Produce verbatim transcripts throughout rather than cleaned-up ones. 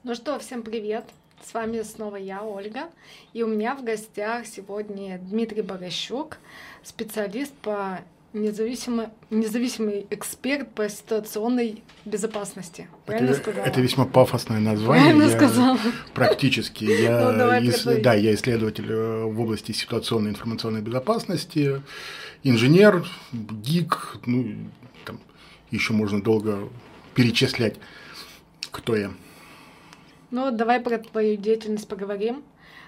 Ну что, всем привет! С вами снова я, Ольга, и у меня в гостях сегодня Дмитрий Борощук, специалист по независимый, независимый эксперт по ситуационной безопасности. Правильно это, сказала? Это весьма пафосное название. Правильно я, сказала. Практически. Я, ну, давай ис, да, я исследователь в области ситуационной информационной безопасности, инженер, гик, ну, там еще можно долго перечислять, кто я. Ну, давай про твою деятельность поговорим.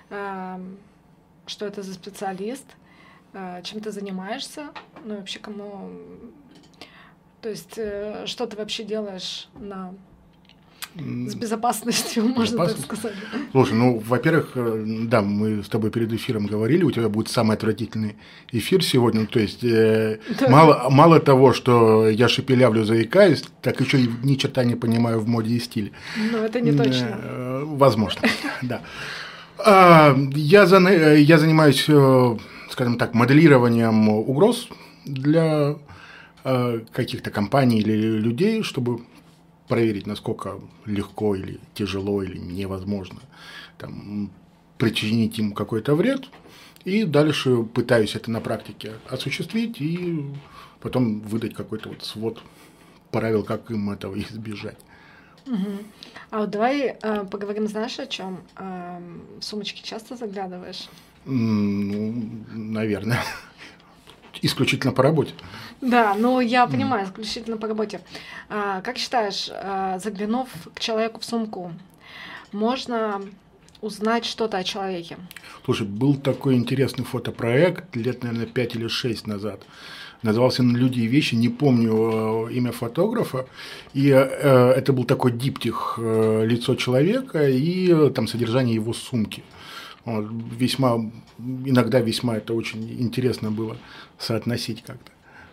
Что это за специалист? Чем ты занимаешься? Ну, и вообще, кому... То есть, что ты вообще делаешь на... с безопасностью, можно так сказать. Слушай, ну, во-первых, да, мы с тобой перед эфиром говорили, у тебя будет самый отвратительный эфир сегодня. Ну, то есть, э, да. мало, мало того, что я шепелявлю, заикаюсь, так еще и ни черта не понимаю в моде и стиле. Ну, это не точно. Э, возможно, да. Я занимаюсь, скажем так, моделированием угроз для каких-то компаний или людей, чтобы проверить, насколько легко или тяжело или невозможно там, причинить им какой-то вред, и дальше пытаюсь это на практике осуществить и потом выдать какой-то вот свод правил, как им этого избежать. Угу. А вот давай э, поговорим, знаешь, о чем? Э, в сумочки часто заглядываешь? Ну, наверное. Исключительно по работе. Да, ну я понимаю, исключительно по работе. А, как считаешь, заглянув к человеку в сумку, можно узнать что-то о человеке? Слушай, был такой интересный фотопроект лет, наверное, пять или шесть назад. Назывался «Люди и вещи», не помню имя фотографа. И э, это был такой диптих э, лицо человека и э, там содержание его сумки. Вот, весьма, иногда весьма это очень интересно было соотносить как-то.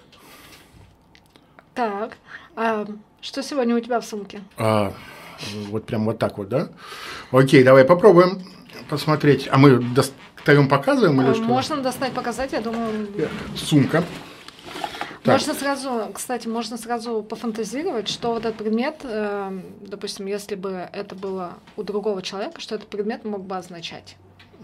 Так, а что сегодня у тебя в сумке? А, вот прям вот так вот, да? Окей, давай попробуем посмотреть. А мы достаем, показываем или а, что? Можно достать, показать, я думаю. Сумка. Так. Можно сразу, кстати, можно сразу пофантазировать, что вот этот предмет, э, допустим, если бы это было у другого человека, что этот предмет мог бы означать.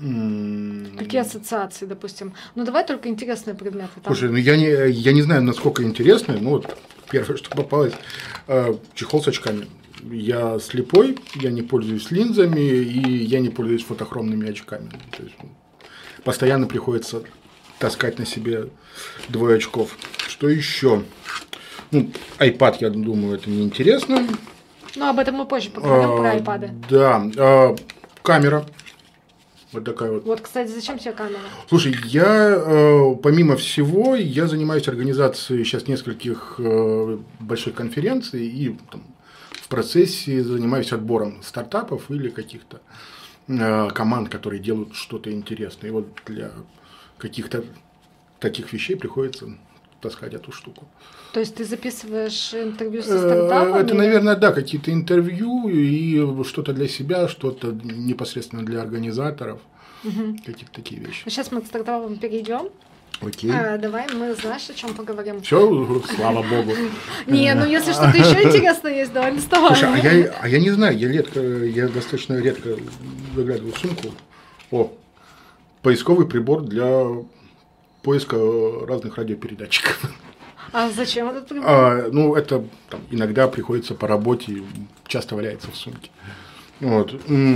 Mm. Какие ассоциации, допустим? Ну, давай только интересные предметы. Там. Слушай, ну я не, я не знаю, насколько интересные, но вот первое, что попалось, э, чехол с очками. Я слепой, я не пользуюсь линзами, и я не пользуюсь фотохромными очками. То есть, постоянно приходится таскать на себе двое очков. Что еще? Ну, iPad, я думаю, это неинтересно. Ну, об этом мы позже поговорим, а, про iPad. Да, а, камера. Вот такая вот. Вот, кстати, зачем тебе камера? Слушай, я, помимо всего, я занимаюсь организацией сейчас нескольких больших конференций и там, в процессе занимаюсь отбором стартапов или каких-то команд, которые делают что-то интересное. И вот для каких-то таких вещей приходится таскать эту штуку. То есть ты записываешь интервью со стартапами? Это, наверное, да, какие-то интервью и что-то для себя, что-то непосредственно для организаторов, угу. Какие-то такие вещи. Сейчас мы к стартапам перейдем. Окей. А, давай мы, знаешь, о чем поговорим? Все, слава богу. Не, ну если что-то еще интересное есть, давай доставай. Слушай, а я, а я не знаю, я редко, я достаточно редко заглядываю в сумку. О, поисковый прибор для поиска разных радиопередатчиков. А зачем этот прибор? А, ну, это там, иногда приходится по работе, часто валяется в сумке. Вот.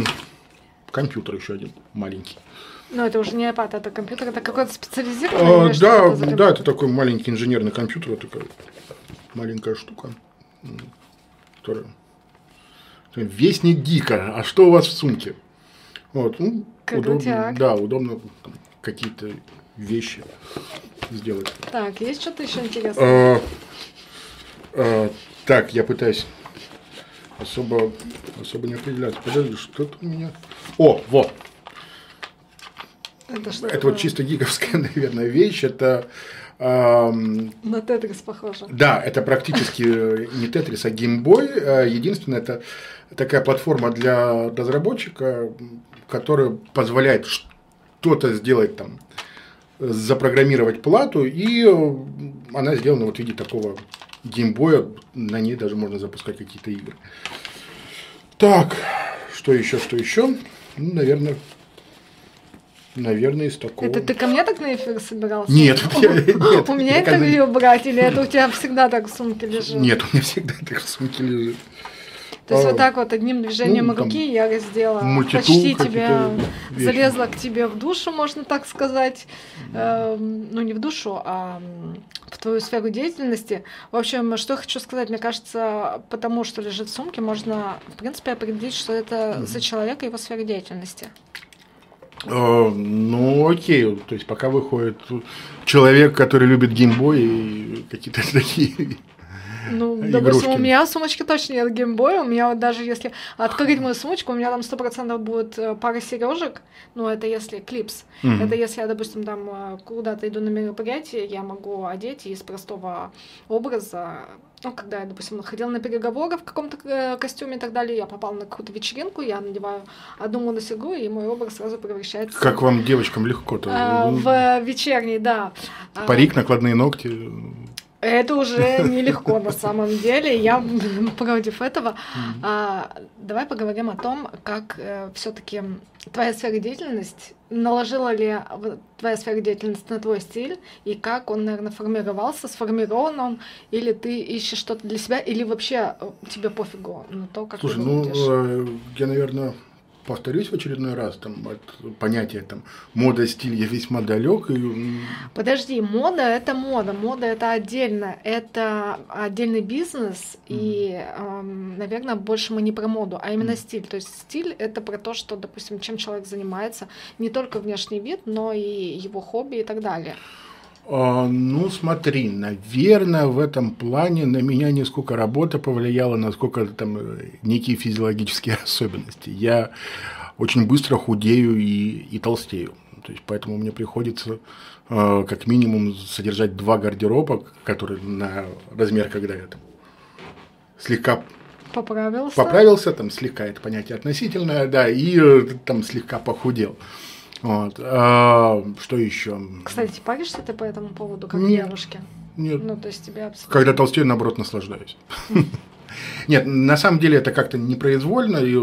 Компьютер еще один маленький. Ну, это уже не iPad, это компьютер, это какой-то специализированный? А, да, это да, это такой маленький инженерный компьютер, такая маленькая штука, которая... Вестник гика. А что у вас в сумке? Вот. Ну, удобно, да, удобно там, какие-то вещи сделать. Так, есть что-то еще интересное? А, а, так, я пытаюсь особо, особо не определяться. Подожди, что-то у меня... О, вот. Это, что это вот чисто гиковская, наверное, вещь. Это... Эм... На Тетрис похоже. Да, это практически не Тетрис, а геймбой. Единственное, это такая платформа для разработчика, которая позволяет что-то сделать там, запрограммировать плату, и она сделана вот в виде такого геймбоя, на ней даже можно запускать какие-то игры. Так, Что еще, что еще? Ну, наверное, наверное, из такого. Это ты ко мне так на эфир собирался? Нет, нет. У меня интервью брать, или это у тебя всегда так в сумке лежит? Нет, у меня всегда так в сумке лежит. То есть вот так вот одним движением ну, руки я раздела, почти тебя, залезла к тебе в душу, можно так сказать, э, ну не в душу, а в твою сферу деятельности. В общем, что я хочу сказать, мне кажется, потому что лежит в сумке, можно, в принципе, определить, что это mm-hmm. за человек и его сфера деятельности. Uh, ну, окей, то есть пока выходит человек, который любит геймбой и какие-то такие... Ну, допустим, у меня в сумочке точно нет геймбоя. У меня вот даже если открыть мою сумочку, у меня там сто процентов будет пара сережек. Ну, это если клипс. Mm-hmm. Это если я, допустим, там куда-то иду на мероприятие, я могу одеть из простого образа. Ну, когда я, допустим, ходила на переговоры в каком-то костюме и так далее, я попала на какую-то вечеринку, я надеваю одну моносерьгу, и мой образ сразу превращается... Как вам, девочкам, легко-то? А, в вечерний, да. Парик, накладные ногти... Это уже нелегко на самом деле, я против этого. Mm-hmm. А, давай поговорим о том, как э, все-таки твоя сфера деятельности, наложила ли твоя сфера деятельности на твой стиль, и как он, наверное, формировался, сформирован он, или ты ищешь что-то для себя, или вообще тебе пофигу на то, как Слушай, ты ну, выглядишь? я, наверное... повторюсь в очередной раз, там, от понятия там, мода, стиль я весьма далек. И... Подожди, мода это мода, мода это отдельно, это отдельный бизнес, mm-hmm. и, эм, наверное, больше мы не про моду, а именно mm-hmm. стиль. То есть стиль это про то, что, допустим, чем человек занимается, не только внешний вид, но и его хобби и так далее. А, ну, смотри, наверное, в этом плане на меня не сколько работа повлияла, насколько там некие физиологические особенности. Я очень быстро худею и, и толстею. То есть, поэтому мне приходится э, как минимум содержать два гардероба, которые на размер, когда я там слегка поправился, поправился там слегка, это понятие относительное, да, и э, там слегка похудел. Вот. А, что еще? Кстати, паришься ты по этому поводу, как нет, девушке? Нет. Ну, то есть тебя абсолютно... Когда толстею, наоборот, наслаждаюсь. Нет, на самом деле это как-то непроизвольно, и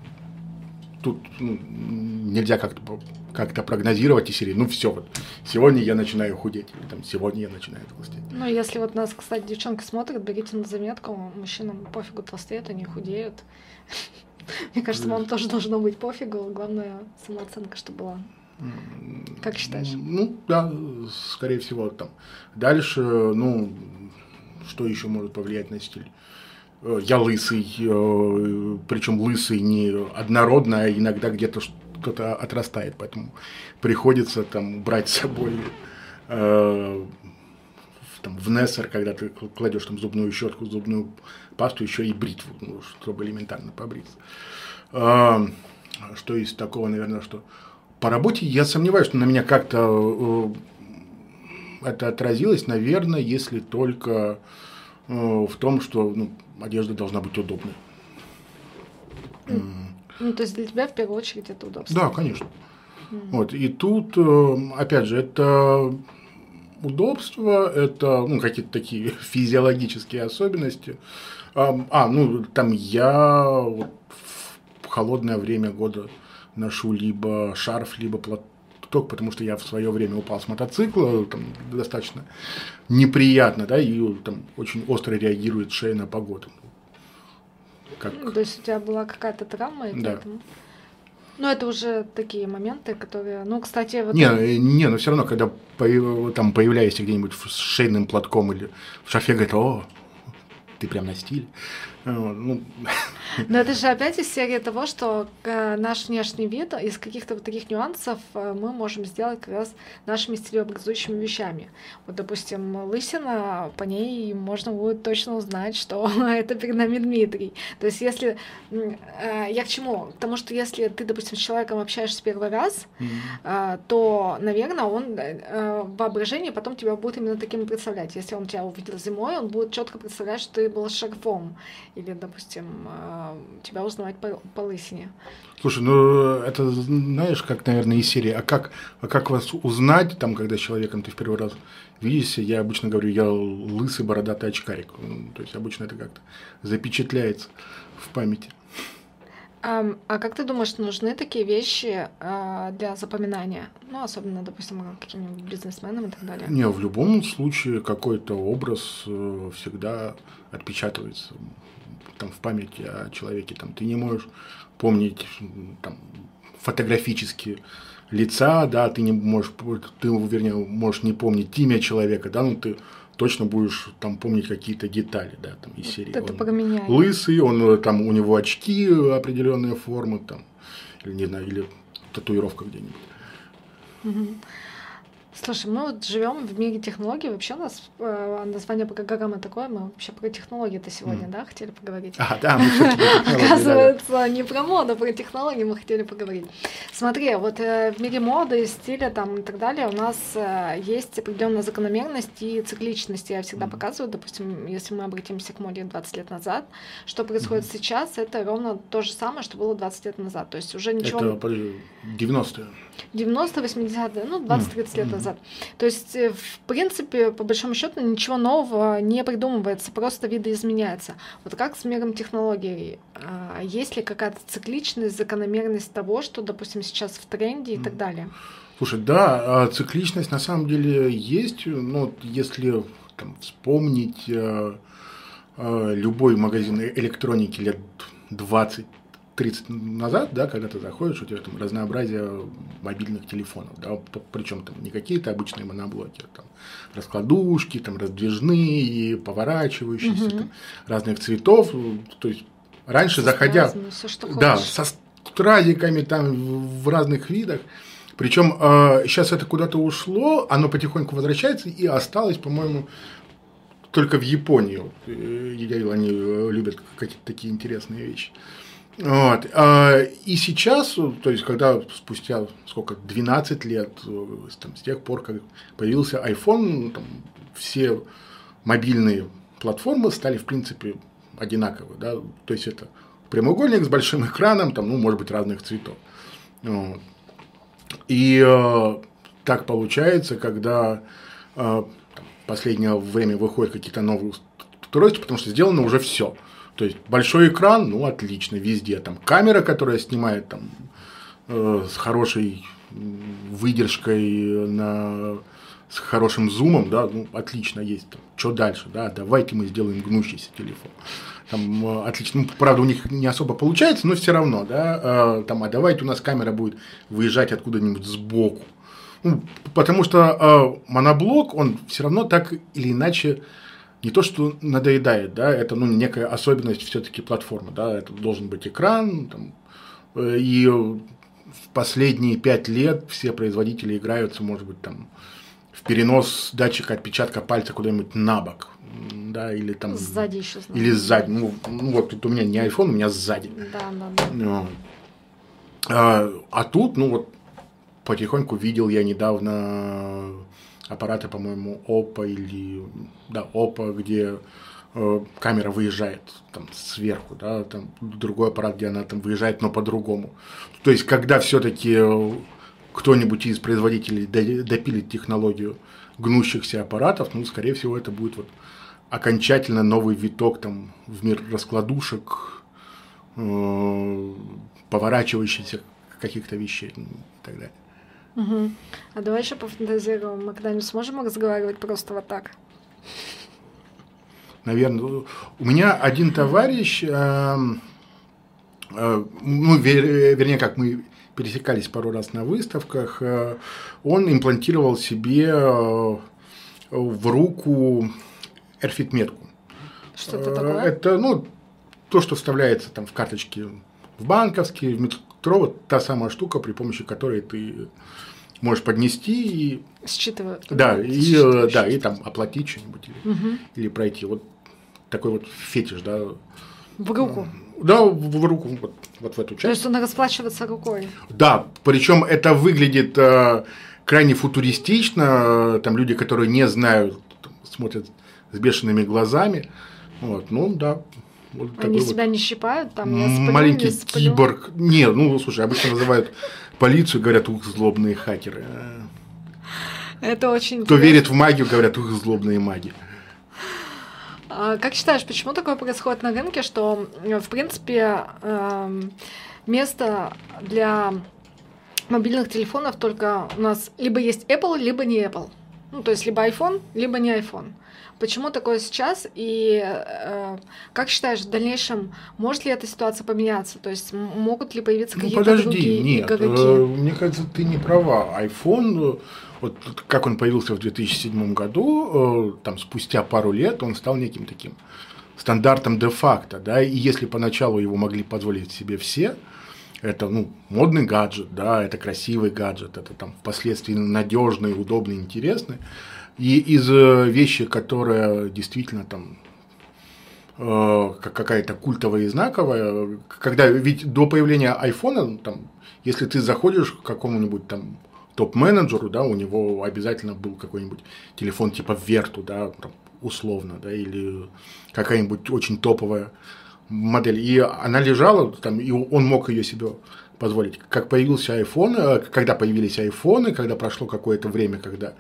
тут нельзя как-то как-то прогнозировать из серии, ну все, вот сегодня я начинаю худеть, или там сегодня я начинаю толстеть. Ну, если вот нас, кстати, девчонки смотрят, берите на заметку, мужчинам пофигу, толстеют, они худеют. Мне кажется, вам тоже должно быть пофигу, главное самооценка, чтобы была. Как считаешь? Ну, да, скорее всего, там. Дальше, ну, что еще может повлиять на стиль? Я лысый, причем лысый не однородно, а иногда где-то что-то отрастает, поэтому приходится там брать с собой э, там, в Нессер, когда ты кладешь там зубную щетку, зубную пасту, еще и бритву, ну, чтобы элементарно побриться. Э, что из такого, наверное, что по работе я сомневаюсь, что на меня как-то э, это отразилось, наверное, если только э, в том, что ну, одежда должна быть удобной. Ну, то есть для тебя в первую очередь это удобство? Да, конечно. Mm-hmm. Вот, и тут, опять же, это удобство, это ну, какие-то такие физиологические особенности. А, ну, там я вот в холодное время года ношу либо шарф, либо платок, потому что я в свое время упал с мотоцикла, там достаточно неприятно, да, и там очень остро реагирует шея на погоду. Как... То есть у тебя была какая-то травма, и да. поэтому... Ну, это уже такие моменты, которые... Ну, кстати... Вот... Не, не, но все равно, когда появ... там появляешься где-нибудь с шейным платком или в шарфе, говорят, о, ты прям на стиле. Ну... Но это же опять из серии того, что наш внешний вид из каких-то вот таких нюансов мы можем сделать как раз нашими стилеобразующими вещами. Вот, допустим, лысина, по ней можно будет точно узнать, что это перед нами Дмитрий. То есть если... Я к чему? К тому, что если ты, допустим, с человеком общаешься первый раз, mm-hmm. то, наверное, он в воображении потом тебя будет именно таким представлять. Если он тебя увидел зимой, он будет четко представлять, что ты был с шарфом. Или, допустим, тебя узнавать по, по лысине. Слушай, ну это знаешь, как, наверное, из серии. А как, а как вас узнать, там, когда с человеком ты в первый раз видишься? Я обычно говорю, я лысый бородатый очкарик. То есть обычно это как-то запечатляется в памяти. А, а как ты думаешь, нужны такие вещи а, для запоминания? Ну, особенно, допустим, каким-нибудь бизнесменам и так далее. Не, в любом случае какой-то образ э, всегда отпечатывается там, в памяти о человеке. Там, ты не можешь помнить там, фотографически лица, да, ты не можешь, ты, вернее, можешь не помнить имя человека, да, но ты точно будешь там помнить какие-то детали, да, там из серии. Это Он лысый, он там у него очки определенные формы, там, или не знаю, или татуировка где-нибудь. Угу. Слушай, мы вот живем в мире технологий. Вообще у нас э, название программы такое, мы вообще про технологии-то сегодня, mm. да, хотели поговорить? А, да, мы все-таки оказывается, да, да. Не про моду, про технологии мы хотели поговорить. Смотри, вот э, в мире моды, стиля там и так далее у нас э, есть определенная закономерность и цикличность. Я всегда mm. показываю, допустим, если мы обратимся к моде двадцать лет назад, что происходит mm. сейчас, это ровно то же самое, что было двадцать лет назад. То есть уже ничего... Это девяностые. девяностые, восьмидесятые, ну, двадцать-тридцать mm. лет назад. То есть, в принципе, по большому счету, ничего нового не придумывается, просто видоизменяется. Вот как с миром технологий? Есть ли какая-то цикличность, закономерность того, что, допустим, сейчас в тренде и так далее? Слушай, да, цикличность на самом деле есть, но если там, вспомнить любой магазин электроники лет двадцать тридцать назад, да, когда ты заходишь, у тебя там разнообразие мобильных телефонов, да, причем там не какие-то обычные моноблоки, а там раскладушки, там раздвижные, поворачивающиеся, угу. там, разных цветов, то есть раньше заходя, все, что да, со стразиками там в разных видах, причем э, сейчас это куда-то ушло, оно потихоньку возвращается и осталось, по-моему, только в Японии, они любят какие-то такие интересные вещи. Вот. И сейчас, то есть, когда спустя сколько, двенадцать лет, там, с тех пор, как появился iPhone, там, все мобильные платформы стали, в принципе, одинаковые. Да? То есть, это прямоугольник с большим экраном, там, ну, может быть, разных цветов. Вот. И э, так получается, когда э, там, в последнее время выходят какие-то новые устройства, потому что сделано уже все. То есть большой экран, ну отлично, везде. Там камера, которая снимает там, э, с хорошей выдержкой, на, с хорошим зумом, да, ну отлично есть. Что дальше, да, давайте мы сделаем гнущийся телефон. Там, э, отлично, ну, правда, у них не особо получается, но все равно, да, э, там, а давайте у нас камера будет выезжать откуда-нибудь сбоку. Ну, потому что э, моноблок, он все равно так или иначе не то, что надоедает, да, это ну, некая особенность все-таки платформы, да, это должен быть экран, там, и в последние пять лет все производители играются, может быть, там, в перенос датчика отпечатка пальца куда-нибудь на бок, да, или там... Сзади еще знаю. Или сзади, ну, ну, вот тут у меня не iPhone, у меня сзади. Да, да, да. А, а тут, ну, вот, потихоньку видел я недавно... аппараты, по-моему, Oppo или да, Oppo, где э, камера выезжает там сверху, да, там другой аппарат, где она там выезжает, но по-другому. То есть, когда все-таки кто-нибудь из производителей допилит технологию гнущихся аппаратов, ну, скорее всего, это будет вот окончательно новый виток там в мир раскладушек, э, поворачивающихся каких-то вещей и так далее. Угу. А давай еще пофантазируем. Мы когда-нибудь сможем разговаривать просто вот так? Наверное. У меня один товарищ, э, э, ну, вер, вернее, как мы пересекались пару раз на выставках, э, он имплантировал себе э, в руку эрфит-метку. Что это такое? Это, ну, то, что вставляется там в карточки в банковские, в метро, вот та самая штука, при помощи которой ты можешь поднести и... Считываю. Да, и, да, и там оплатить что-нибудь или, угу. или пройти. Вот такой вот фетиш, да. В руку? Да, в, в руку, вот, вот в эту часть. То есть он расплачивается рукой? Да, причем это выглядит э, крайне футуристично. Там люди, которые не знают, там, смотрят с бешеными глазами. Вот, ну да. Вот они себя вот не щипают? Там, я сплю, маленький киборг. Не, ну, слушай, обычно называют полицию, говорят, ух, злобные хакеры. Это очень Кто интересно. верит в магию, говорят, ух, злобные маги. А как считаешь, почему такое происходит на рынке, что, в принципе, место для мобильных телефонов только у нас либо есть Apple, либо не Apple. Ну, то есть либо iPhone, либо не iPhone. Почему такое сейчас? И э, как считаешь, в дальнейшем может ли эта ситуация поменяться? То есть могут ли появиться какие-то ну, подожди, другие нет, игроки? Э, мне кажется, ты не права. iPhone, вот как он появился в две тысячи седьмом году, э, там спустя пару лет он стал неким таким стандартом де-факто, да, и если поначалу его могли позволить себе все, это, ну, модный гаджет, да, это красивый гаджет, это там впоследствии надежный, удобный, интересный. И из вещи, которая действительно там э, какая-то культовая и знаковая, когда ведь до появления айфона, там, если ты заходишь к какому-нибудь там топ-менеджеру, да, у него обязательно был какой-нибудь телефон типа Верту, да, там, условно, да, или какая-нибудь очень топовая модель, и она лежала там, и он мог ее себе позволить. Как появился iPhone, когда появились айфоны, когда прошло какое-то время, когда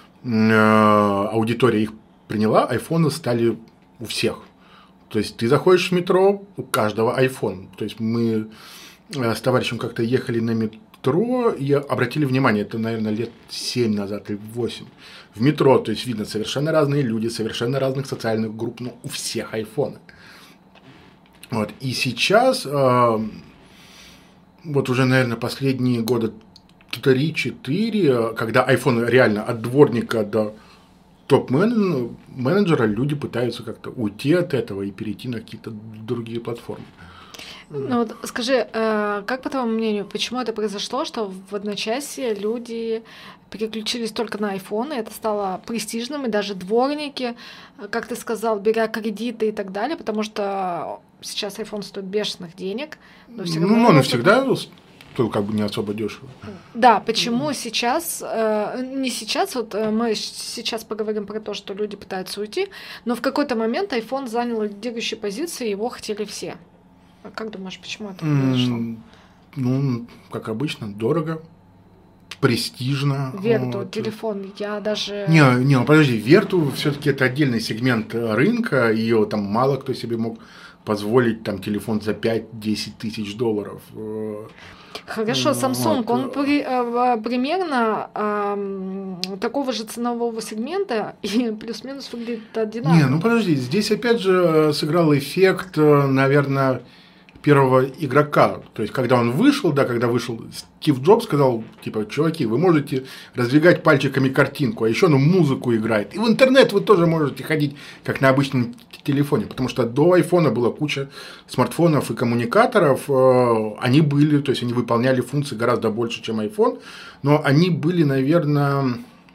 э, аудитория их приняла, айфоны стали у всех. То есть ты заходишь в метро, у каждого iPhone. То есть мы с товарищем как-то ехали на метро и обратили внимание, это, наверное, лет семь назад или восемь, в метро, то есть видно совершенно разные люди, совершенно разных социальных групп, но у всех айфоны. Вот. И сейчас, э, вот уже, наверное, последние года три-четыре, когда iPhone реально от дворника до топ-менеджера, люди пытаются как-то уйти от этого и перейти на какие-то другие платформы. Ну вот скажи, как по твоему мнению, почему это произошло, что в одночасье люди переключились только на iPhone, и это стало престижным, и даже дворники, как ты сказал, беря кредиты и так далее, потому что сейчас iPhone стоит бешеных денег. Но все равно ну, он и всегда стоил как бы не особо дешево. Да, почему сейчас, не сейчас, вот мы сейчас поговорим про то, что люди пытаются уйти, но в какой-то момент iPhone занял лидирующие позиции, и его хотели все. Как думаешь, почему это произошло? Mm, ну, как обычно, дорого, престижно. Верту, вот. телефон, я даже... Не, не, ну подожди, Верту все-таки это отдельный сегмент рынка, ее там мало кто себе мог позволить там телефон за пять-десять тысяч долларов. Хорошо, Samsung, вот. Он при, э, примерно э, такого же ценового сегмента и плюс-минус выглядит одинаково. Не, ну подожди, здесь опять же сыграл эффект, наверное, первого игрока. То есть, когда он вышел, да, когда вышел Стив Джобс, сказал, типа, чуваки, вы можете раздвигать пальчиками картинку, а еще ну музыку играет. И в интернет вы тоже можете ходить, как на обычном телефоне. Потому что до айфона была куча смартфонов и коммуникаторов. Они были, то есть, они выполняли функции гораздо больше, чем iPhone. Но они были, наверное,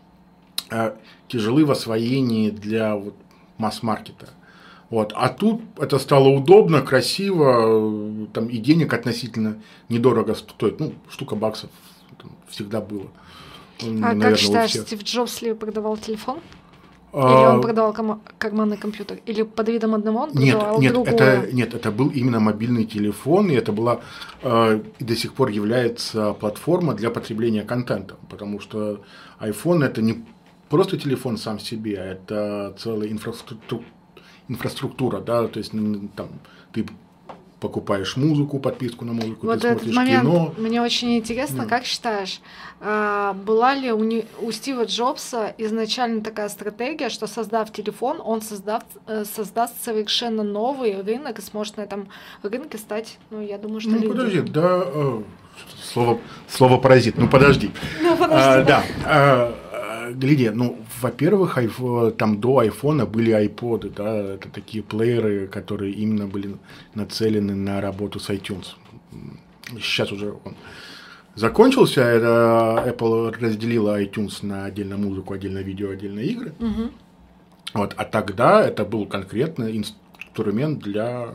тяжелы в освоении для вот, масс-маркета. Вот. А тут это стало удобно, красиво, там и денег относительно недорого стоит. Ну, штука баксов всегда было. А наверное, как считаешь, Стив Джобс ли продавал телефон? Или он продавал ком- карманный компьютер? Или под видом одного он продавал нет, другое? Нет, это, нет, это был именно мобильный телефон, и это была э, и до сих пор является платформа для потребления контента. Потому что iPhone это не просто телефон сам себе, а это целая инфраструктура. инфраструктура, да, то есть там ты покупаешь музыку, подписку на музыку, вот ты этот смотришь момент кино. Мне очень интересно, да. Как считаешь, была ли у, не, у Стива Джобса изначально такая стратегия, что создав телефон, он создав, создаст совершенно новый рынок и сможет на этом рынке стать, ну, я думаю, что... Ну, лидером. подожди, да, э, слово, слово паразит, ну, подожди. Ну, подожди. А, да, а, Гляди, ну, во-первых, там до айфона были айподы, да, это такие плееры, которые именно были нацелены на работу с iTunes. Сейчас уже он закончился, это Apple разделила iTunes на отдельно музыку, отдельно видео, отдельно игры. Угу. Вот, а тогда это был конкретно инструмент для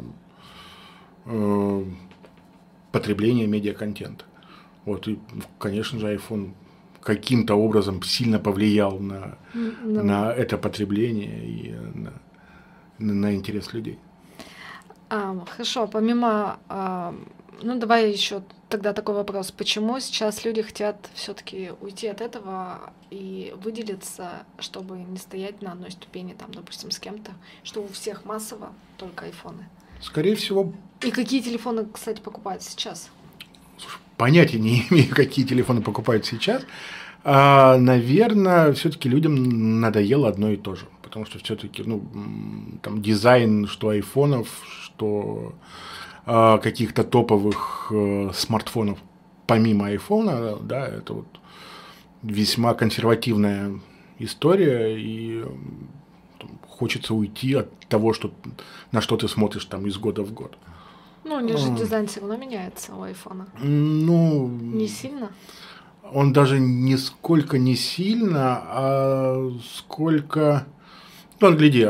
э, потребления медиаконтента. Вот, и, конечно же, iPhone каким-то образом сильно повлиял на, no. на это потребление и на, на интерес людей. А, хорошо, помимо, а, ну давай еще тогда такой вопрос. Почему сейчас люди хотят все-таки уйти от этого и выделиться, чтобы не стоять на одной ступени, там, допустим, с кем-то, что у всех массово только айфоны? Скорее всего... И какие телефоны, кстати, покупают сейчас? Слушай, понятия не имею, какие телефоны покупают сейчас. А, наверное, все-таки людям надоело одно и то же. Потому что все-таки ну, там дизайн, что айфонов, что а, каких-то топовых а, смартфонов помимо айфона, да, это вот весьма консервативная история, и там, хочется уйти от того, что, на что ты смотришь там из года в год. Ну, у них же дизайн все равно меняется у айфона. Ну, не сильно? Он даже нисколько не сильно, а сколько... Ну, гляди,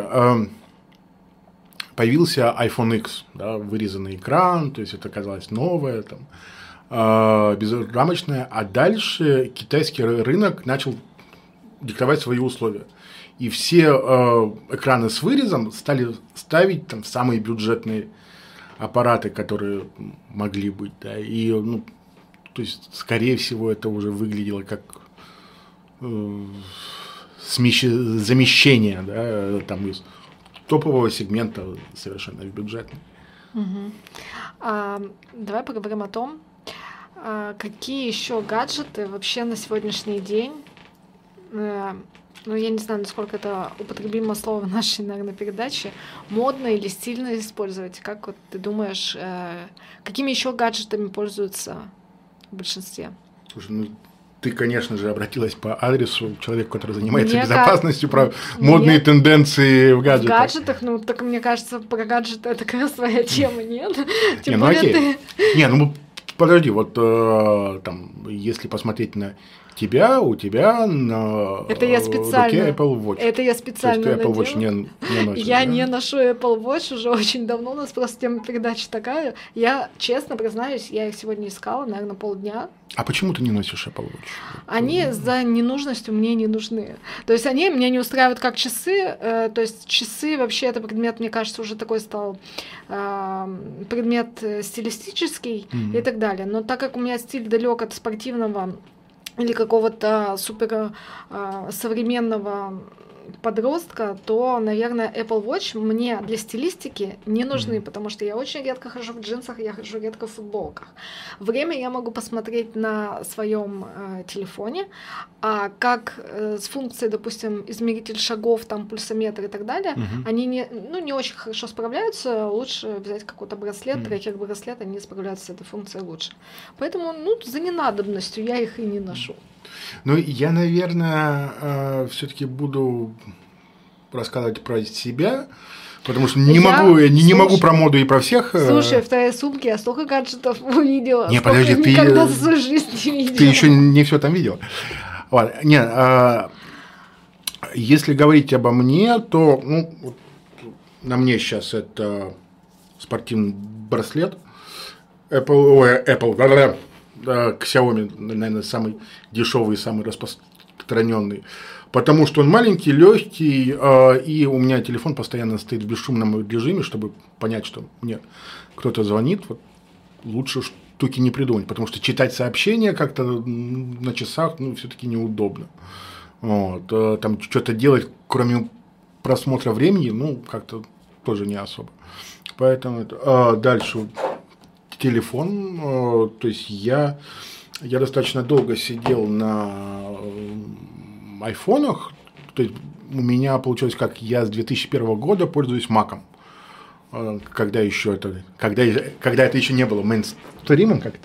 появился iPhone X, да, вырезанный экран, то есть это оказалось новое, там, безрамочное, а дальше китайский рынок начал диктовать свои условия. И все экраны с вырезом стали ставить там самые бюджетные аппараты, которые могли быть, да, и, ну, то есть, скорее всего, это уже выглядело как э, смещ... замещение, да, там, из топового сегмента совершенно в бюджетный. Угу. А, давай поговорим о том, а, какие еще гаджеты вообще на сегодняшний день, э, ну, я не знаю, насколько это употребимое слово в нашей, наверное, передаче, модно или стильно использовать. Как вот ты думаешь, э, какими еще гаджетами пользуются в большинстве? Слушай, ну ты, конечно же, обратилась по адресу человека, который занимается мне безопасностью, как... про модные мне... тенденции в гаджетах. В гаджетах, ну, так мне кажется, про гаджеты это как раз твоя тема, нет? Тем не, ну, более окей. ты... Не, ну подожди, вот э, там, если посмотреть на тебя, у тебя на это я специально, руке Apple Watch. Это я специально То есть ты Apple Watch надела. не, не носишь, Я да? не ношу Apple Watch уже очень давно, у нас просто тема передачи такая. Я, честно признаюсь, я их сегодня искала, наверное, полдня. А почему ты не носишь Apple Watch? Они за ненужностью мне не нужны. То есть они меня не устраивают как часы. Э, то есть часы вообще это предмет, мне кажется, уже такой стал э, предмет стилистический mm-hmm. и так далее. Но так как у меня стиль далек от спортивного или какого-то супер э, современного подростка, то, наверное, Apple Watch мне для стилистики не нужны, mm-hmm. потому что я очень редко хожу в джинсах, я хожу редко в футболках. Время я могу посмотреть на своем э, телефоне, а как э, с функцией, допустим, измеритель шагов, там, пульсометр и так далее, mm-hmm. они не, ну, не очень хорошо справляются, лучше взять какой-то браслет, mm-hmm. трекер-браслет, они справляются с этой функцией лучше. Поэтому, ну, за ненадобностью я их и не ношу. Ну, я, наверное, э, все-таки буду рассказывать про себя, потому что не я... могу, я не, не могу про моду и про всех. Слушай, в твоей сумке я столько гаджетов увидела, не, столько подожди, никогда ты... за свою жизнь не видела. Ты еще не все там видела. Ладно, не, э, если говорить обо мне, то ну, на мне сейчас это спортивный браслет Apple, ой, Apple, да-да-да. К Xiaomi, наверное, самый дешевый и самый распространенный, потому что он маленький, легкий, э, и у меня телефон постоянно стоит в бесшумном режиме, чтобы понять, что мне кто-то звонит. Вот лучше штуки не придумать, потому что читать сообщения как-то на часах, ну, все-таки неудобно. Вот, э, там что-то делать, кроме просмотра времени, ну, как-то тоже не особо. Поэтому э, дальше. Телефон, то есть я, я достаточно долго сидел на айфонах, то есть у меня получилось как, я с две тысячи первого года пользуюсь Маком, когда еще это, когда, когда это еще не было мейнстримом, как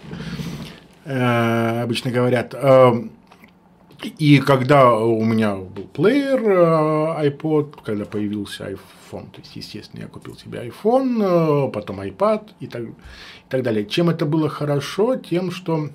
э, обычно говорят. И когда у меня был плеер iPod, когда появился iPhone, то есть, естественно, я купил себе iPhone, потом iPad и так, и так далее. Чем это было хорошо? Тем, что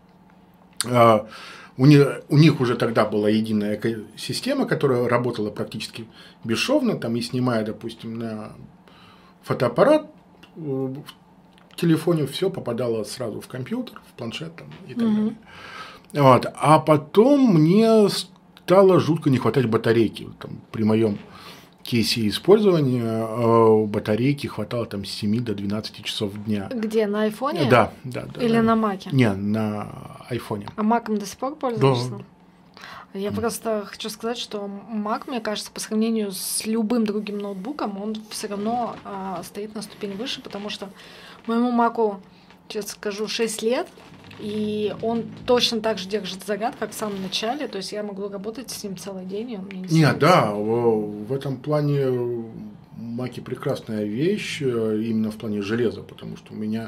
э, у, них, у них уже тогда была единая экосистема, которая работала практически бесшовно, там, и снимая, допустим, на фотоаппарат, в телефоне все попадало сразу в компьютер, в планшет там, и так mm-hmm. далее. Вот. А потом мне стало жутко не хватать батарейки там, при моем кейсе использования батарейки хватало там с семи до двенадцати часов дня. Где, на айфоне? Да, да, да. Или да. на маке? Не, на айфоне. А маком до сих пор пользуешься? Да. Я mm. просто хочу сказать, что Mac, мне кажется, по сравнению с любым другим ноутбуком, он все равно а, стоит на ступень выше, потому что моему Mac'у, сейчас скажу, шесть лет, и он точно так же держит заряд, как в самом начале, то есть я могу работать с ним целый день, и он мне не Нет, да, в, в этом плане Mac'и прекрасная вещь, именно в плане железа, потому что у меня...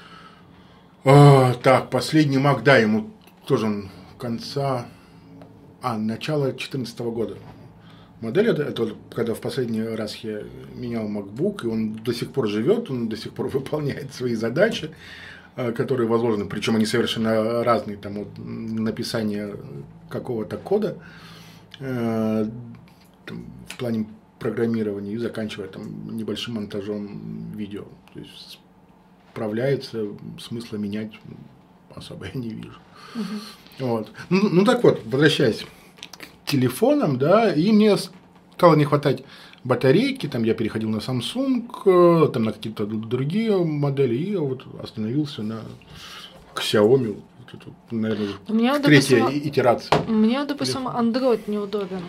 О, так, последний Mac, да, ему тоже конца... А, начало две тысячи четырнадцатого года. Модель, это когда в последний раз я менял MacBook, и он до сих пор живет, он до сих пор выполняет свои задачи, которые возложены, причем они совершенно разные, там вот написание какого-то кода э, там, в плане программирования и заканчивая там небольшим монтажом видео. То есть справляется, смысла менять особо я не вижу. Угу. Вот. Ну, ну так вот, возвращаясь к телефонам, да, и мне стало не хватать батарейки, там я переходил на Samsung, там на какие-то другие модели, и вот остановился на Xiaomi, вот это, наверное, мне, третья допустим, итерация. Мне, допустим, Android неудобен.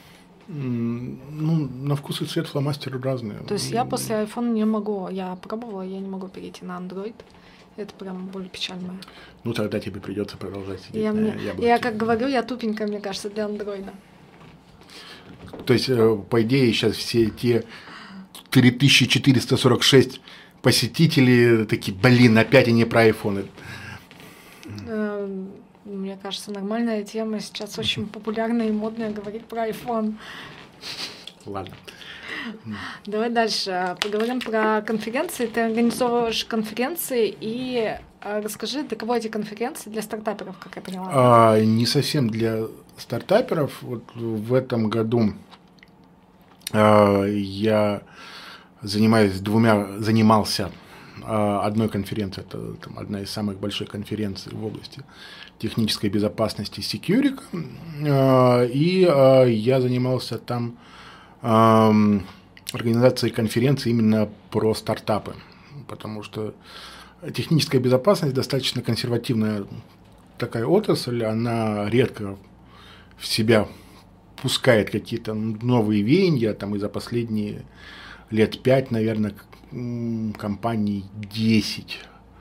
Ну, на вкус и цвет фломастеры разные. То есть я после iPhone не могу, я пробовала, я не могу перейти на Android. Это прям более печальная. Ну, тогда тебе придется продолжать сидеть я на мне, яблоке. Я, как говорю, я тупенькая, мне кажется, для андроида. То есть, по идее, сейчас все те три тысячи четыреста сорок шесть посетителей такие, блин, опять они про айфоны. Мне кажется, нормальная тема. Сейчас очень популярная и модная говорить про iPhone. Ладно. Давай дальше. Поговорим про конференции. Ты организовываешь конференции, и расскажи, для кого эти конференции? Для стартаперов, как я поняла? А, не совсем для стартаперов. Вот в этом году а, я занимаюсь двумя, занимался а, одной конференцией. Это там, одна из самых больших конференций в области технической безопасности Security. А, и а, я занимался там организации конференции именно про стартапы, потому что техническая безопасность достаточно консервативная такая отрасль, она редко в себя пускает какие-то новые веяния, там и за последние лет пять, наверное, компаний десять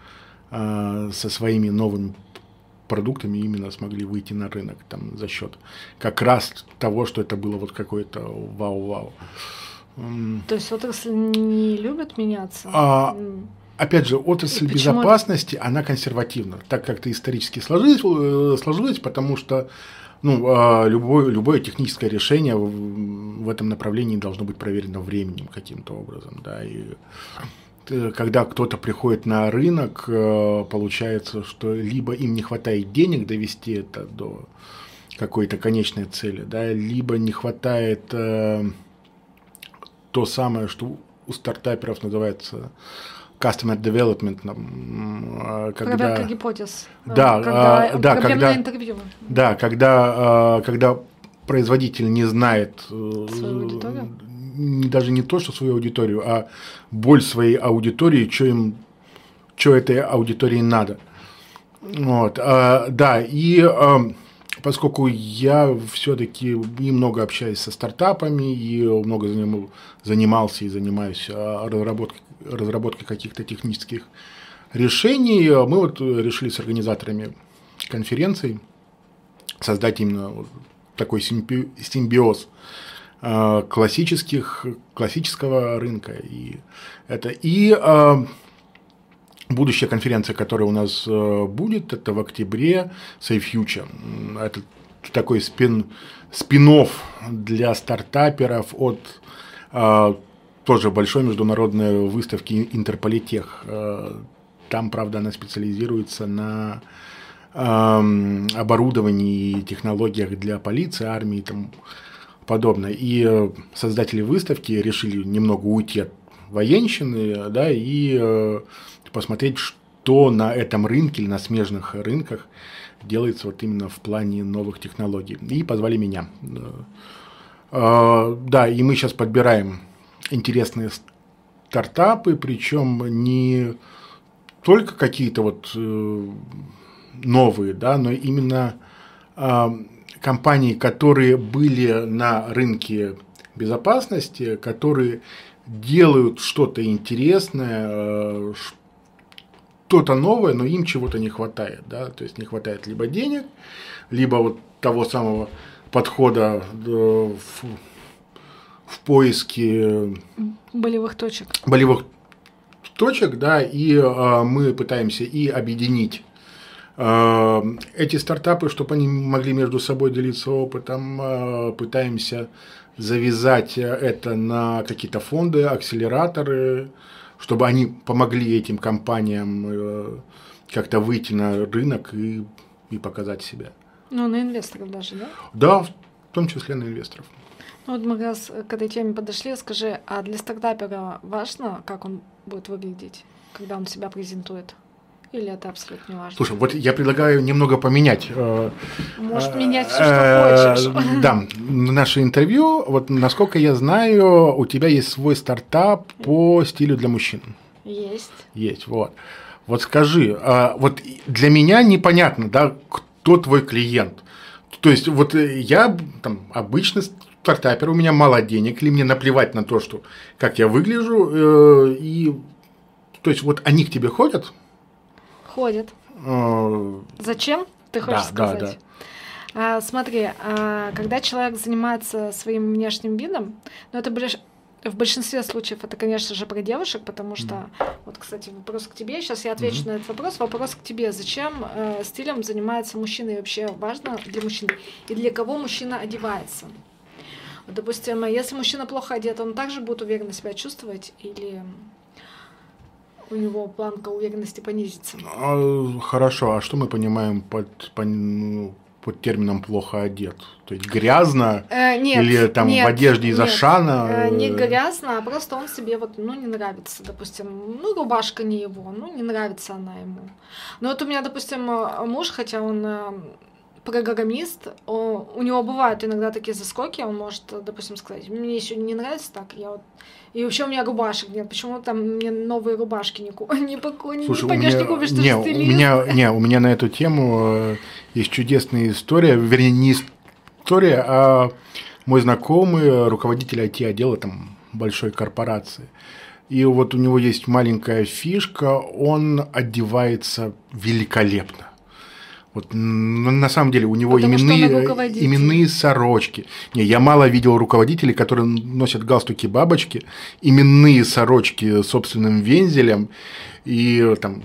э, со своими новыми продуктами именно смогли выйти на рынок там, за счет как раз того, что это было вот какое-то вау-вау. То есть отрасль не любит меняться? А, опять же, отрасль безопасности, она консервативна, так как это исторически сложилось, сложилось потому что ну, любое, любое техническое решение в этом направлении должно быть проверено временем каким-то образом. Да, и когда кто-то приходит на рынок, получается, что либо им не хватает денег довести это до какой-то конечной цели, да, либо не хватает э, то самое, что у стартаперов называется customer development, когда, проверка гипотез, да, когда, а, да, когда, интервью. Да, когда, когда производитель не знает свою аудиторию? Даже не то, что свою аудиторию, а боль своей аудитории, что им, что этой аудитории надо. Вот, а, да, и а, поскольку я все-таки и много общаюсь со стартапами, и много заним, занимался и занимаюсь разработкой, разработкой каких-то технических решений, мы вот решили с организаторами конференций создать именно такой симби, симбиоз классических, классического рынка. И, это, и а, будущая конференция, которая у нас будет, это в октябре, Safe Future. Это такой спин, спин-офф для стартаперов от а, тоже большой международной выставки Интерполитех. Там, правда, она специализируется на а, оборудовании и технологиях для полиции, армии и тому подобное. И создатели выставки решили немного уйти от военщины, да, и посмотреть, что на этом рынке или на смежных рынках делается вот именно в плане новых технологий. И позвали меня. Да, и мы сейчас подбираем интересные стартапы, причем не только какие-то вот новые, да, но именно компании, которые были на рынке безопасности, которые делают что-то интересное, что-то новое, но им чего-то не хватает, да, то есть не хватает либо денег, либо вот того самого подхода в, в поиске болевых точек. Болевых точек, да, и э, мы пытаемся и объединить э, эти стартапы, чтобы они могли между собой делиться опытом, э, пытаемся завязать это на какие-то фонды, акселераторы, чтобы они помогли этим компаниям э, как-то выйти на рынок и, и показать себя. Ну, на инвесторов даже, да? Да, в том числе на инвесторов. Ну, вот мы как раз к этой теме подошли. Скажи, а для стартапера важно, как он будет выглядеть, когда он себя презентует? Или это абсолютно не важно? Слушай, вот я предлагаю немного поменять. Может, менять все, что хочешь. Да, наше интервью, вот насколько я знаю, у тебя есть свой стартап по стилю для мужчин. Есть. Есть, вот. Вот скажи, вот для меня непонятно, да, кто твой клиент. То есть, вот я там обычный стартапер, у меня мало денег, или мне наплевать на то, что, как я выгляжу, и то есть, вот они к тебе ходят? Ходят. Э... Зачем? Ты хочешь да, сказать? Да, да. А, смотри, а, когда человек занимается своим внешним видом, ну это больш... в большинстве случаев это, конечно же, про девушек, потому что, mm. вот, кстати, вопрос к тебе, сейчас я отвечу mm-hmm. на этот вопрос, вопрос к тебе, зачем э, стилем занимается мужчина и вообще важно для мужчины, и для кого мужчина одевается? Вот, допустим, если мужчина плохо одет, он также будет уверенно себя чувствовать, или у него планка уверенности понизится? Хорошо, а что мы понимаем под, под термином «плохо одет»? То есть грязно э, нет, или там нет, в одежде из нет, Ашана? Э, не грязно, а просто он себе вот, ну, не нравится, допустим, ну, рубашка не его, ну, не нравится она ему. Но вот у меня, допустим, муж, хотя он программист, у него бывают иногда такие заскоки, он может, допустим, сказать, мне сегодня не нравится так, я вот... И вообще у меня рубашек нет, почему там мне новые рубашки не, ку... не, поку... Слушай, не пойдешь, не купишь, что не, же у меня, не, у меня на эту тему есть чудесная история, вернее, не история, а мой знакомый, руководитель ай ти-отдела там большой корпорации. И вот у него есть маленькая фишка, он одевается великолепно. Вот, на самом деле у него именные, именные сорочки. Не, я мало видел руководителей, которые носят галстуки-бабочки, именные сорочки с собственным вензелем и там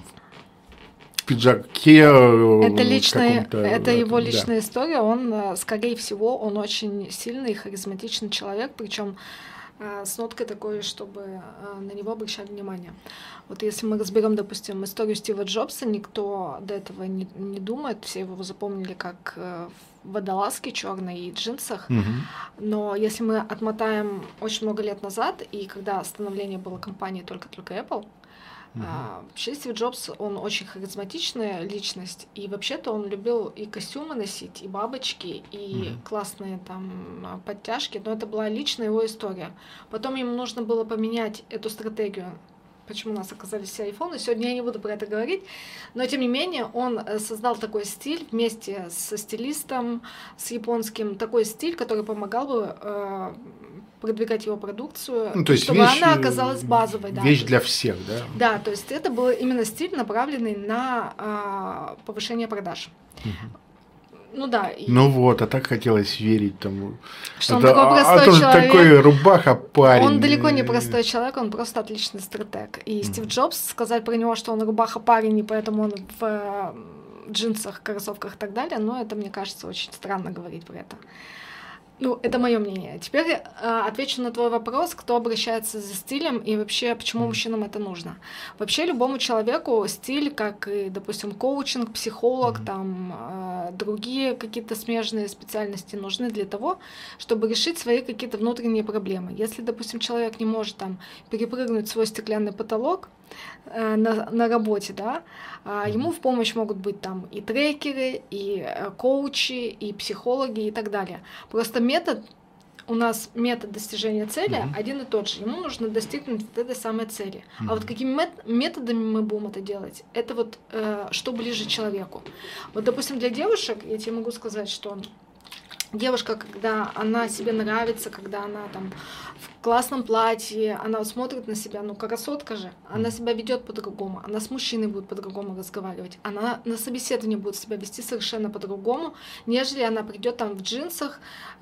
в пиджаке. Это, личная, это его личная да. история. Он, скорее всего, он очень сильный, харизматичный человек, причем с ноткой такой, чтобы на него обращали внимание. Вот если мы разберем, допустим, историю Стива Джобса, никто до этого не, не думает, все его запомнили как в водолазке черной и джинсах, угу. но если мы отмотаем очень много лет назад, и когда становление было компании только-только Apple, Uh-huh. А, вообще Стив Джобс, он очень харизматичная личность, и вообще-то он любил и костюмы носить, и бабочки, и uh-huh. классные там подтяжки, но это была личная его история. Потом ему нужно было поменять эту стратегию, почему у нас оказались все айфоны. Сегодня я не буду про это говорить, но тем не менее он создал такой стиль вместе со стилистом, с японским, такой стиль, который помогал бы э, продвигать его продукцию, ну, то есть чтобы вещь, она оказалась базовой. Да, вещь для всех, да? Да, то есть это был именно стиль, направленный на э, повышение продаж. Угу. Ну да. И... Ну вот, а так хотелось верить тому. Что это, он такой простой а, а человек. Такой рубаха парень. Он далеко не простой человек, он просто отличный стратег. И mm. Стив Джобс, сказать про него, что он рубаха парень, и поэтому он в джинсах, кроссовках и так далее, но это, мне кажется, очень странно говорить про это. Ну, это мое мнение. Теперь э, отвечу на твой вопрос, кто обращается за стилем и вообще, почему мужчинам это нужно. Вообще, любому человеку стиль, как и, допустим, коучинг, психолог, mm-hmm. там, э, другие какие-то смежные специальности нужны для того, чтобы решить свои какие-то внутренние проблемы. Если, допустим, человек не может там перепрыгнуть свой стеклянный потолок э, на, на работе, да, э, ему в помощь могут быть там и трекеры, и э, коучи, и психологи, и так далее. Просто метод, у нас метод достижения цели mm-hmm. один и тот же. Ему нужно достигнуть вот этой самой цели. Mm-hmm. А вот какими мет- методами мы будем это делать, это вот э, что ближе человеку. Вот, допустим, для девушек, я тебе могу сказать, что девушка, когда она себе нравится, когда она там в классном платье, она вот смотрит на себя, ну красотка же, она себя ведет по-другому, она с мужчиной будет по-другому разговаривать, она на собеседовании будет себя вести совершенно по-другому, нежели она придет там в джинсах,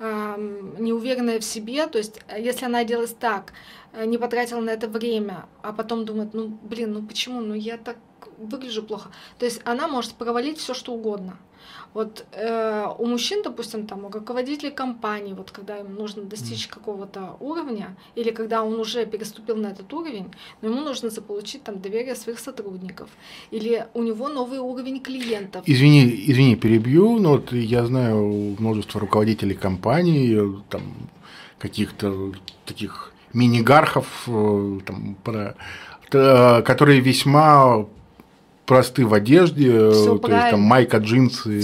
э, неуверенная в себе. То есть если она делает так, не потратила на это время, а потом думает, ну блин, ну почему, ну я так выгляжу плохо. То есть она может провалить все что угодно. Вот э, у мужчин, допустим, там, у руководителей компаний, вот когда им нужно достичь mm. какого-то уровня, или когда он уже переступил на этот уровень, но ему нужно заполучить там доверие своих сотрудников, или у него новый уровень клиентов. Извини, извини, перебью, но вот я знаю множество руководителей компаний, там, каких-то таких мини-гархов, там, про, которые весьма просты в одежде, Всё то есть там майка, джинсы,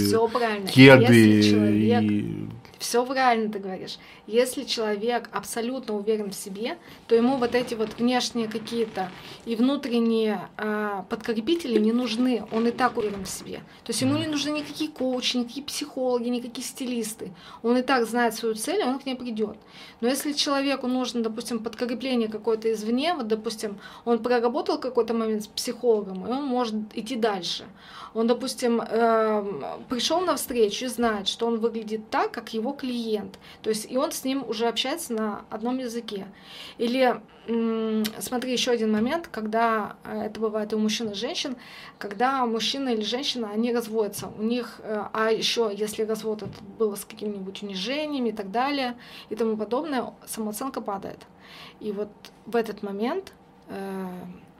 кеды. Человек... И... Все правильно ты говоришь. Если человек абсолютно уверен в себе, то ему вот эти вот внешние какие-то и внутренние э, подкрепители не нужны. Он и так уверен в себе. То есть ему не нужны никакие коучи, никакие психологи, никакие стилисты. Он и так знает свою цель, и он к ней придет. Но если человеку нужно, допустим, подкрепление какое-то извне, вот, допустим, он проработал какой-то момент с психологом, и он может идти дальше. Он, допустим, э, пришел на встречу и знает, что он выглядит так, как его клиент. То есть и он с ним уже общается на одном языке. Или, м- смотри, еще один момент, когда это бывает и у мужчин и женщин, когда мужчина или женщина, они разводятся. У них, э, а еще если развод это было с какими-нибудь унижениями и так далее, и тому подобное, самооценка падает. И вот в этот момент э,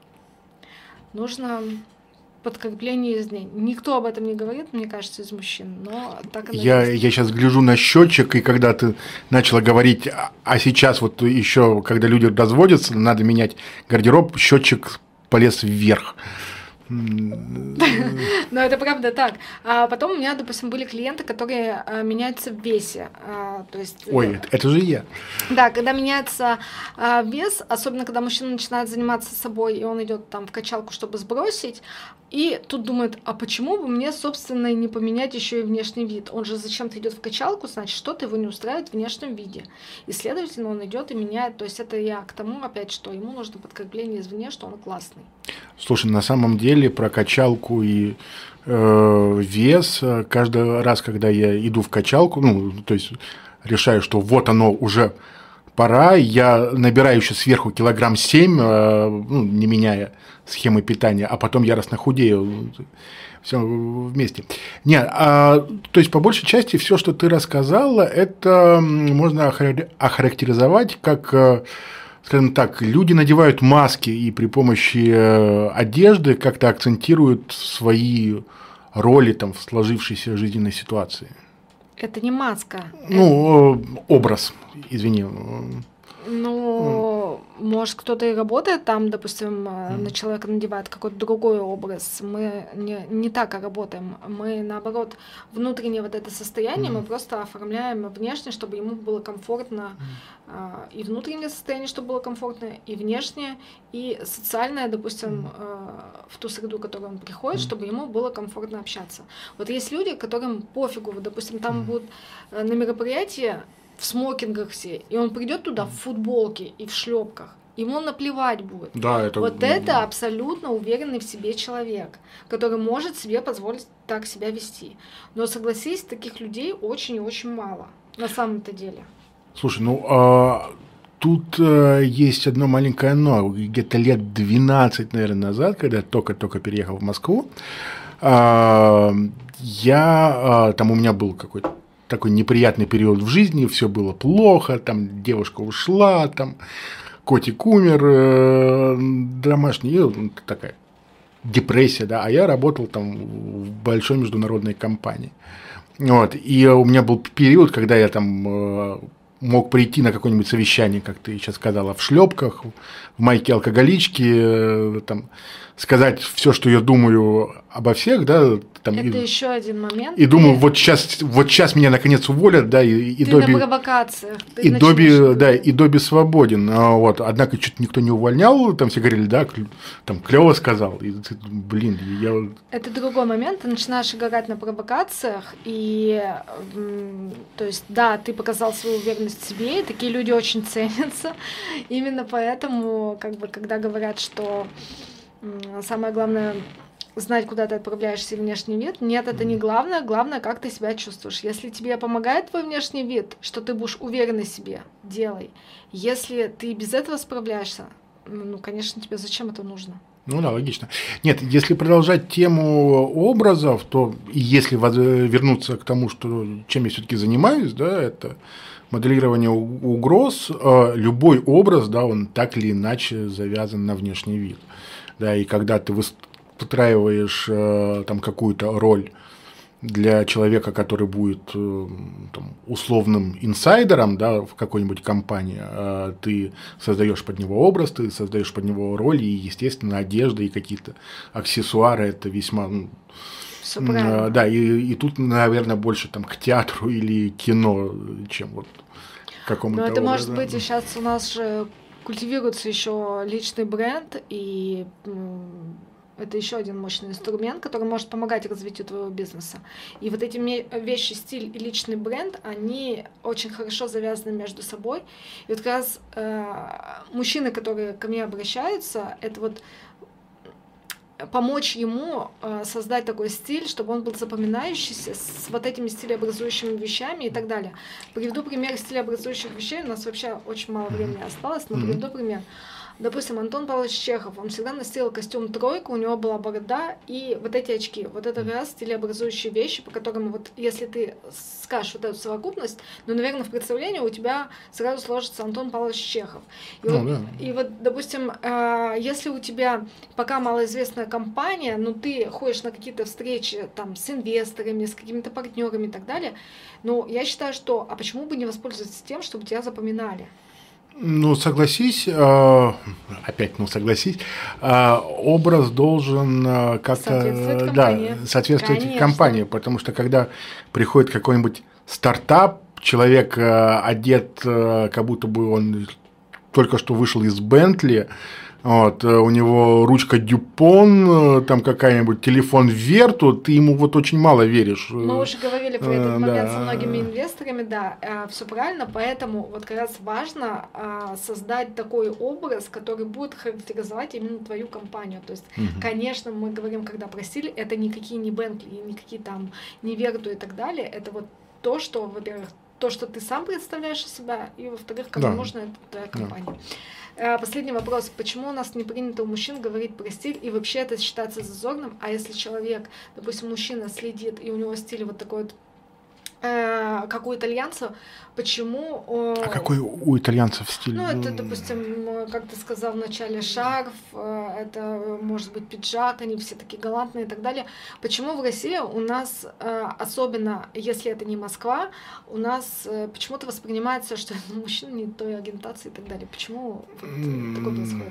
нужно... подкрепление из ней. Никто об этом не говорит, мне кажется, из мужчин, но так оно я, есть. Я сейчас гляжу на счетчик, и когда ты начала говорить, а сейчас вот еще, когда люди разводятся, надо менять гардероб, счетчик полез вверх. Но это правда так. А потом у меня, допустим, были клиенты, которые а, меняются в весе. А, то есть, Ой, это же я. Да, когда меняется а, вес, особенно когда мужчина начинает заниматься собой, и он идет там в качалку, чтобы сбросить, и тут думает, а почему бы мне, собственно, не поменять еще и внешний вид? Он же зачем-то идет в качалку, значит, что-то его не устраивает в внешнем виде. И, следовательно, он идет и меняет. То есть это я к тому, опять, что ему нужно подкрепление извне, что он классный. Слушай, на самом деле про качалку и э, вес, каждый раз, когда я иду в качалку, ну, то есть решаю, что вот оно уже пора, я набираю еще сверху килограмм семь, э, ну, не меняя схемы питания, а потом яростно худею. Все вместе. Не, а, то есть, по большей части, все, что ты рассказала, это можно охарактеризовать как, скажем так, люди надевают маски и при помощи одежды как-то акцентируют свои роли там, в сложившейся жизненной ситуации. Это не маска. Ну, это... образ, извини. Ну, mm. может, кто-то и работает там, допустим, mm. на человека надевает какой-то другой образ. Мы не, не так и работаем. Мы, наоборот, внутреннее вот это состояние mm. мы просто оформляем внешне, чтобы ему было комфортно. Mm. И внутреннее состояние, чтобы было комфортно, и внешнее, и социальное, допустим, mm. в ту среду, в которую он приходит, mm. чтобы ему было комфортно общаться. Вот есть люди, которым пофигу, вот, допустим, там mm. будут на мероприятии в смокингах все, и он придет туда в футболке и в шлепках, ему наплевать будет. Да, это... Вот это абсолютно уверенный в себе человек, который может себе позволить так себя вести. Но согласись, таких людей очень и очень мало на самом-то деле. Слушай, ну а, тут а, есть одно маленькое но. Где-то лет двенадцать, наверное, назад, когда я только-только переехал в Москву, а, я, а, там у меня был какой-то такой неприятный период в жизни, все было плохо, там девушка ушла, там котик умер, э, домашний, ну, такая депрессия, да, а я работал там в большой международной компании. Вот, и у меня был период, когда я там э, мог прийти на какое-нибудь совещание, как ты сейчас сказала, в шлепках, в майке алкоголички, там, сказать все, что я думаю обо всех, да. Там, это и, еще один момент. И думаю, вот сейчас, вот сейчас меня наконец уволят, да, и, и ты Добби, на провокациях. Ты и Добби, да, и Добби свободен. А, вот, однако что-то никто не увольнял, там все говорили, да, там клево сказал. И, блин, я... Это другой момент, ты начинаешь играть на провокациях, и, то есть, да, ты показал свою уверенность в себе, и такие люди очень ценятся. Именно поэтому, как бы, когда говорят, что самое главное знать, куда ты отправляешься, и внешний вид. Нет, это не главное. Главное, как ты себя чувствуешь. Если тебе помогает твой внешний вид, что ты будешь уверен в себе, делай. Если ты без этого справляешься, ну, конечно, тебе зачем это нужно? Ну да, логично. Нет, если продолжать тему образов, то и если вернуться к тому, что, чем я все-таки занимаюсь, да, это моделирование угроз, любой образ, да, он так или иначе завязан на внешний вид. Да, и когда ты выстраиваешь там какую-то роль для человека, который будет там, условным инсайдером, да, в какой-нибудь компании, ты создаешь под него образ, ты создаешь под него роль, и, естественно, одежда и какие-то аксессуары, это весьма... Все правильно. Да, и, и тут, наверное, больше там, к театру или кино, чем вот к какому-то Но это образу. может быть, и сейчас у нас же культивируется еще личный бренд, и это еще один мощный инструмент, который может помогать развитию твоего бизнеса. И вот эти вещи, стиль и личный бренд, они очень хорошо завязаны между собой. И вот как раз э, мужчины, которые ко мне обращаются, это вот помочь ему э, создать такой стиль, чтобы он был запоминающийся, с вот этими стилеобразующими вещами и так далее. Приведу пример стилеобразующих вещей. У нас вообще очень мало времени осталось, но mm-hmm. приведу пример. Допустим, Антон Павлович Чехов, он всегда носил костюм тройку, у него была борода и вот эти очки. Вот это раз стилеобразующие вещи, по которым вот если ты скажешь вот эту совокупность, ну, наверное, в представлении у тебя сразу сложится Антон Павлович Чехов. И, ну, вот, да. и вот, допустим, э, если у тебя пока малоизвестная компания, но ты ходишь на какие-то встречи там с инвесторами, с какими-то партнерами и так далее, ну, я считаю, что, а почему бы не воспользоваться тем, чтобы тебя запоминали? Ну, согласись, э, опять, ну, согласись, э, образ должен э, как-то соответствовать да, компании. соответствовать Конечно. компании, потому что когда приходит какой-нибудь стартап, человек э, одет, э, как будто бы он только что вышел из Бентли, вот, у него ручка Дюпон, там какая-нибудь телефон Верту, ты ему вот очень мало веришь. Мы уже говорили про этот а, момент да. со многими инвесторами, да, все правильно, поэтому вот как раз важно создать такой образ, который будет характеризовать именно твою компанию. То есть, угу. конечно, мы говорим, когда про стиль, это никакие не Бентли, никакие там не Верту и так далее, это вот то, что, во-первых, то, что ты сам представляешь из себя, и, во-вторых, кому да. нужно, это твоя компания. Да. Последний вопрос. Почему у нас не принято у мужчин говорить про стиль, и вообще это считается зазорным? А если человек, допустим, мужчина следит, и у него стиль вот такой вот, э, как у итальянцев, почему... Э, а какой у итальянцев стиль? Ну, это, допустим, как ты сказал вначале, шарф, э, это может быть пиджак, они все такие галантные и так далее. Почему в России у нас, э, особенно если это не Москва, у нас э, почему-то воспринимается, что мужчина не той ориентации и так далее. Почему вот, mm-hmm. такое происходит?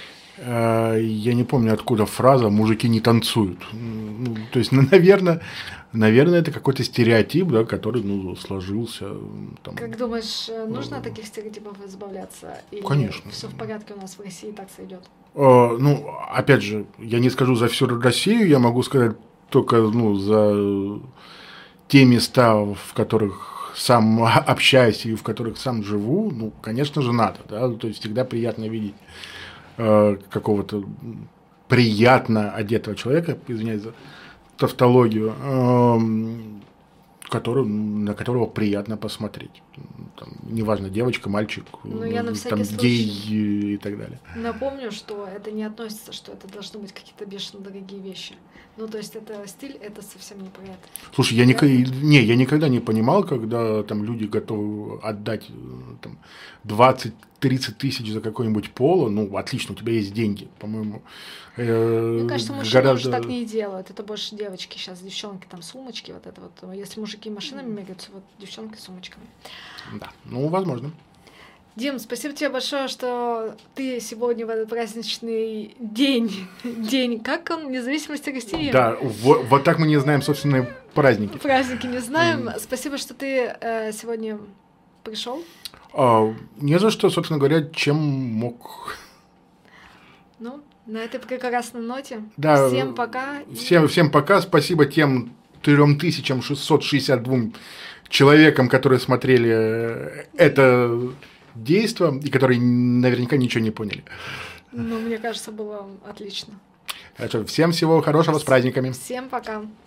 Я не помню, откуда фраза «мужики не танцуют». Ну, то есть, наверное, наверное, это какой-то стереотип, да, который ну, сложился. Там. Как думаешь, нужно от таких стереотипов избавляться? Или конечно. Все в порядке у нас в России так сойдет? Ну, опять же, я не скажу за всю Россию, я могу сказать только ну, за те места, в которых сам общаюсь и в которых сам живу. Ну, конечно же, надо. Да? То есть, всегда приятно видеть какого-то приятно одетого человека, извиняюсь за тавтологию, который, на которого приятно посмотреть. Там, неважно, девочка, мальчик, ну, я на там, гей и так далее. Напомню, что это не относится, что это должны быть какие-то бешено дорогие вещи. Ну, то есть, это стиль, это совсем не про это. Слушай, я, никогда, не, я никогда не понимал, когда там люди готовы отдать там, двадцать-тридцать тысяч за какое-нибудь поло. Ну, отлично, у тебя есть деньги, по-моему. Э, Мне кажется, мужчины гораздо... уже так не делают. Это больше девочки сейчас, девчонки, там, сумочки, вот это вот. Если мужики машинами меряются, вот девчонки сумочками. Да. Да, ну, возможно. Дим, спасибо тебе большое, что ты сегодня в этот праздничный день, день, как он, независимости России? Да, вот, вот так мы не знаем собственные праздники. Праздники не знаем. Mm. Спасибо, что ты э, сегодня пришел. А, не за что, собственно говоря, чем мог. Ну, на этой прекрасной ноте. Да, всем пока. Всем, и... всем пока. Спасибо тем три тысячи шестьсот шестьдесят два человекам, которые смотрели это действо и которые наверняка ничего не поняли. Ну, мне кажется, было отлично. Всем всего хорошего, с праздниками. Всем пока.